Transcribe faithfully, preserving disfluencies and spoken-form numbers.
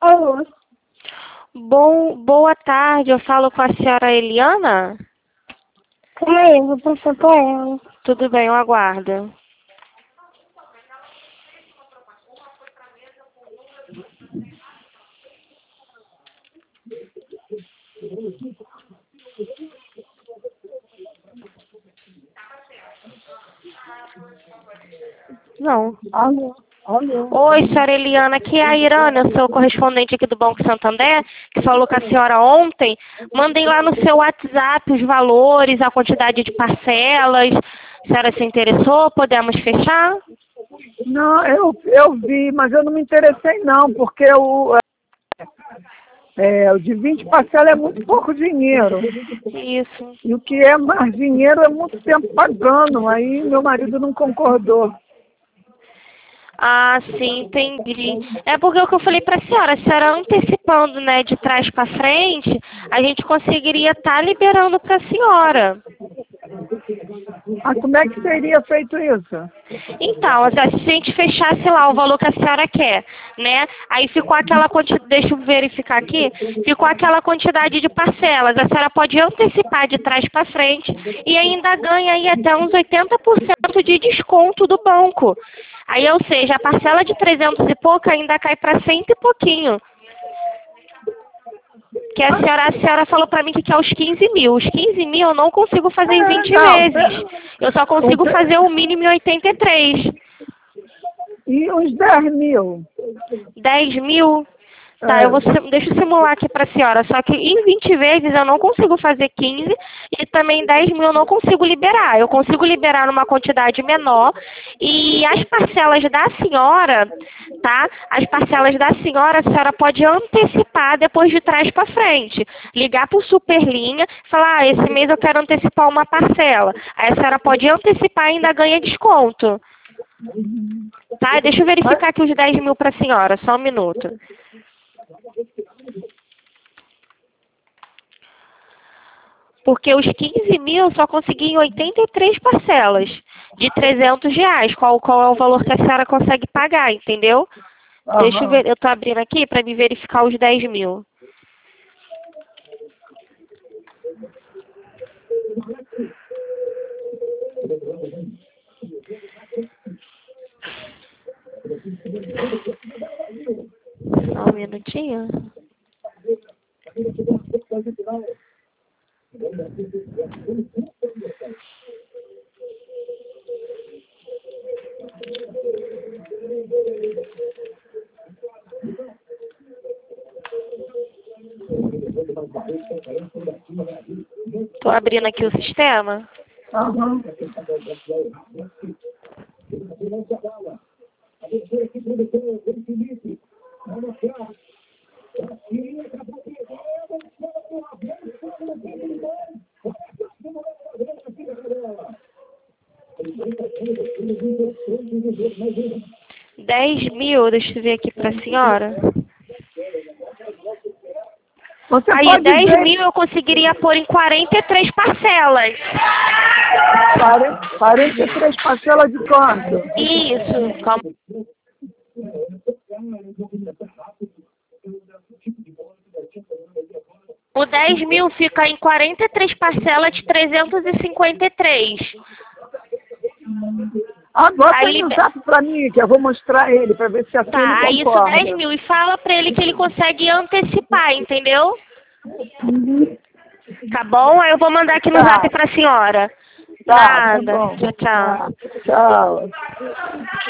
Alô? Bom, boa tarde, eu falo com a senhora Eliana? Calma aí, eu vou passar pra ela. Tudo bem, eu aguardo. Não. Alô? Alô? Oi, senhora Eliana, aqui é a Irana, eu sou correspondente aqui do Banco Santander, que falou com a senhora ontem. Mandei lá no seu WhatsApp os valores, a quantidade de parcelas. A senhora se interessou? Podemos fechar? Não, eu, eu vi, mas eu não me interessei não, porque o, é, o de vinte parcelas é muito pouco dinheiro. Isso. E o que é mais dinheiro é muito tempo pagando, aí meu marido não concordou. Ah, sim, entendi. É porque o que eu falei para a senhora, a senhora antecipando, né, de trás para frente, a gente conseguiria estar liberando para a senhora. Ah, como é que seria feito isso? Então, se a gente fechasse lá o valor que a senhora quer, né? Aí ficou aquela quantidade, deixa eu verificar aqui, ficou aquela quantidade de parcelas. A senhora pode antecipar de trás para frente e ainda ganha aí até uns oitenta por cento de desconto do banco. Aí, ou seja, a parcela de trezentos e pouco ainda cai para cento e pouquinho. Que a senhora, a senhora falou para mim que quer os quinze mil. Os quinze mil eu não consigo fazer em É, vinte não, vezes. Eu só consigo fazer o mínimo em oitenta e três. E uns dez mil? dez mil? Tá, É. eu vou, sim- deixa eu simular aqui para a senhora. Só que em vinte vezes eu não consigo fazer quinze e também dez mil eu não consigo liberar. Eu consigo liberar numa quantidade menor e as parcelas da senhora, tá? As parcelas da senhora, a senhora pode antecipar depois de trás para frente. Ligar para o Superlinha e falar, ah, esse mês eu quero antecipar uma parcela. Aí a senhora pode antecipar e ainda ganha desconto. Tá? Deixa eu verificar aqui os dez mil para a senhora, só um minuto. Porque os quinze mil eu só consegui em oitenta e três parcelas de trezentos reais. Qual, qual é o valor que a senhora consegue pagar, entendeu? Aham. Deixa eu ver, eu tô abrindo aqui para me verificar os dez mil. Só um minutinho. Tô abrindo aqui o sistema. Aham. dez mil, deixa eu ver aqui para a senhora. Você Aí, pode dez ver mil eu conseguiria pôr em quarenta e três parcelas. quarenta, quarenta e três parcelas de quanto? Isso. Calma. O dez mil fica em quarenta e três parcelas de trezentos e cinquenta e três. Ah, bota Aí, aí no liber- zap pra mim, que eu vou mostrar ele, pra ver se assim ele Tá, aí isso concorda. dez mil. E fala pra ele que ele consegue antecipar, entendeu? Uhum. Tá bom? Aí eu vou mandar aqui no Tá. zap pra senhora. Tá, tá Nada. bom. Tchau, tchau. Tá. Tchau.